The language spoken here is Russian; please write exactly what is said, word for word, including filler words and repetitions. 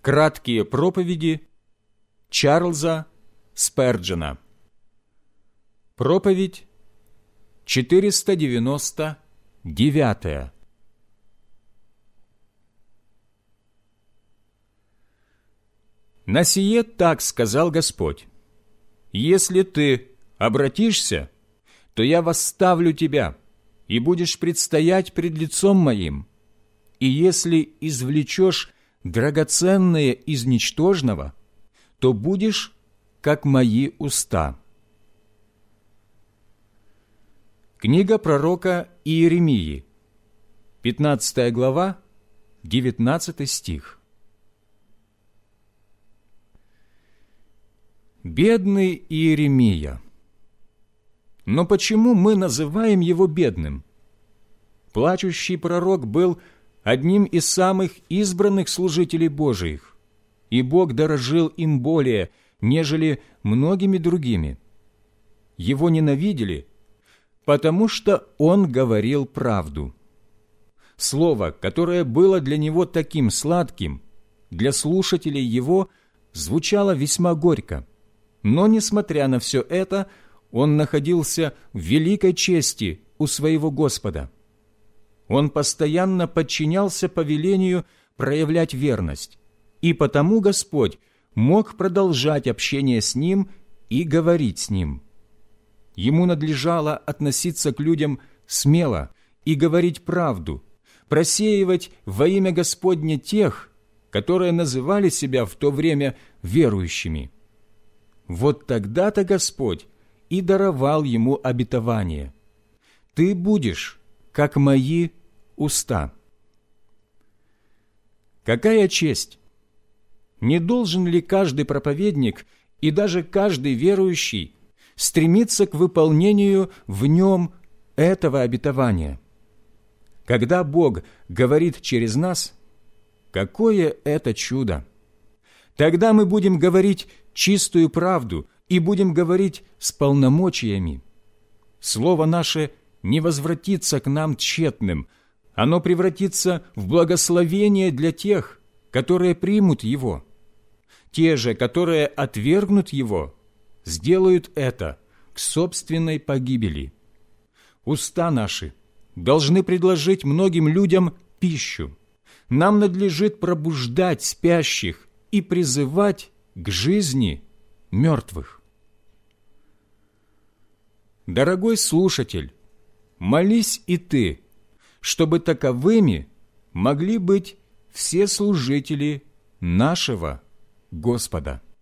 Краткие проповеди Чарльза Сперджена. Проповедь четыреста девяносто девятая. «На сие так сказал Господь: если ты обратишься, то я восставлю тебя, и будешь предстоять пред лицом моим, и если извлечешь драгоценное из ничтожного, то будешь, как мои уста». Книга пророка Иеремии, пятнадцатая глава, девятнадцатый стих. Бедный Иеремия. Но почему мы называем его бедным? Плачущий пророк был одним из самых избранных служителей Божиих, и Бог дорожил им более, нежели многими другими. Его ненавидели, потому что он говорил правду. Слово, которое было для него таким сладким, для слушателей его звучало весьма горько. Но, несмотря на все это, он находился в великой чести у своего Господа. Он постоянно подчинялся повелению проявлять верность, и потому Господь мог продолжать общение с ним и говорить с ним. Ему надлежало относиться к людям смело и говорить правду, просеивать во имя Господне тех, которые называли себя в то время верующими. Вот тогда-то Господь и даровал ему обетование: «Ты будешь, как мои уста». Какая честь! Не должен ли каждый проповедник и даже каждый верующий стремиться к выполнению в нем этого обетования? Когда Бог говорит через нас, какое это чудо! Тогда мы будем говорить чистую правду и будем говорить с полномочиями. Слово наше не возвратится к нам тщетным, оно превратится в благословение для тех, которые примут его. Те же, которые отвергнут его, сделают это к собственной погибели. Уста наши должны предложить многим людям пищу. Нам надлежит пробуждать спящих и призывать к жизни мертвых. Дорогой слушатель, молись и ты, чтобы таковыми могли быть все служители нашего Господа.